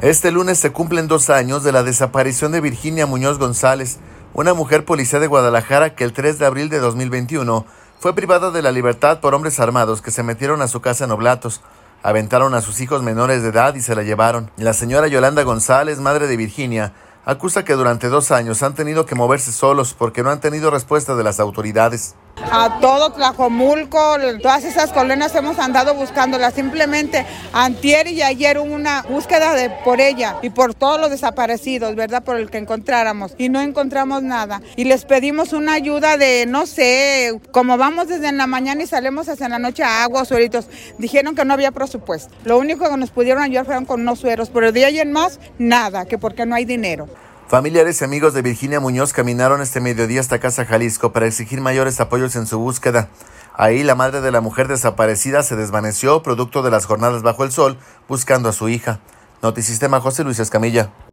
Este lunes se cumplen 2 años de la desaparición de Virginia Muñoz González, una mujer policía de Guadalajara que el 3 de abril de 2021 fue privada de la libertad por hombres armados que se metieron a su casa en Oblatos, aventaron a sus hijos menores de edad y se la llevaron. La señora Yolanda González, madre de Virginia, acusa que durante 2 años han tenido que moverse solos porque no han tenido respuesta de las autoridades. A todo Tlajomulco, todas esas colonias hemos andado buscándola. Simplemente antier y ayer hubo una búsqueda por ella y por todos los desaparecidos, ¿verdad? Por el que encontráramos y no encontramos nada. Y les pedimos una ayuda de, no sé, como vamos desde la mañana y salimos hasta la noche a agua, sueritos. Dijeron que no había presupuesto. Lo único que nos pudieron ayudar fueron con unos sueros, pero de ahí en más, nada, que porque no hay dinero. Familiares y amigos de Virginia Muñoz caminaron este mediodía hasta Casa Jalisco para exigir mayores apoyos en su búsqueda. Ahí la madre de la mujer desaparecida se desvaneció producto de las jornadas bajo el sol buscando a su hija. Notisistema, José Luis Escamilla.